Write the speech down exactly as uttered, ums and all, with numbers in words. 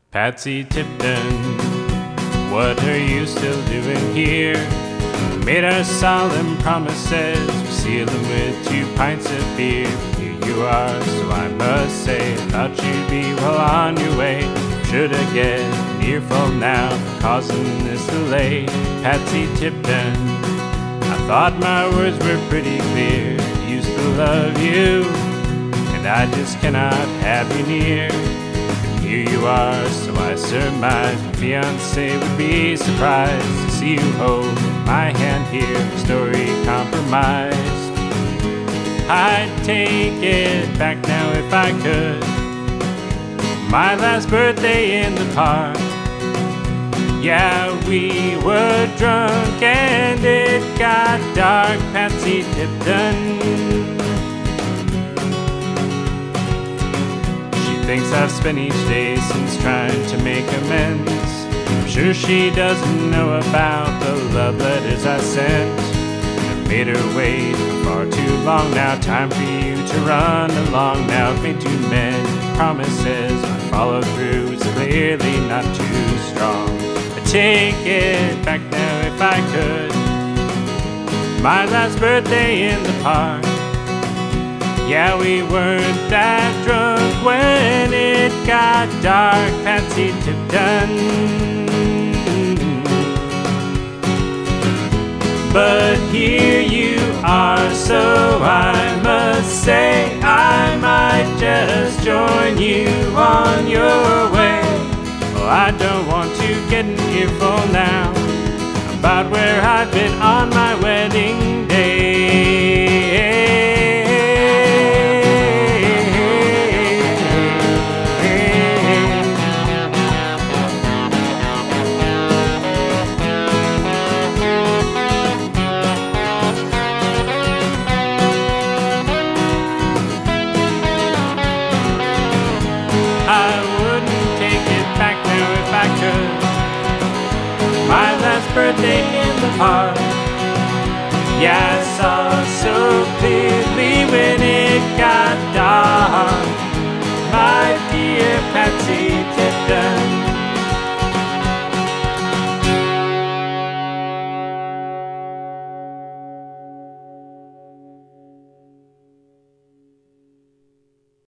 Patsy Tipton, what are you still doing here? We made our solemn promises, we sealed them with two pints of beer. Here you are, so I must say, thought you'd be well on your way. Should I get an earful now for causing this delay? Patsy Tipton, I thought my words were pretty clear. I used to love you, and I just cannot have you near. Here you are, so I surmise my fiancé would be surprised to see you hold my hand here, story compromised. I'd take it back now if I could. My last birthday in the park. Yeah, we were drunk and it got dark. Patsy Tipton, thinks I've spent each day since trying to make amends. I'm sure she doesn't know about the love letters I sent. I've made her wait for far too long now. Time for you to run along now. I've made too many promises. My follow through is clearly not too strong. I'd take it back now if I could. My last birthday in the park. Yeah, we weren't that drunk when it got dark. Patsy Tipton, but here you are, so I must say I might just join you on your way. Oh, I don't want to get an earful now about where I've been on my wedding day. I wouldn't take it back now if I could. My last birthday in the park. Yeah, I saw so clearly when it got dark.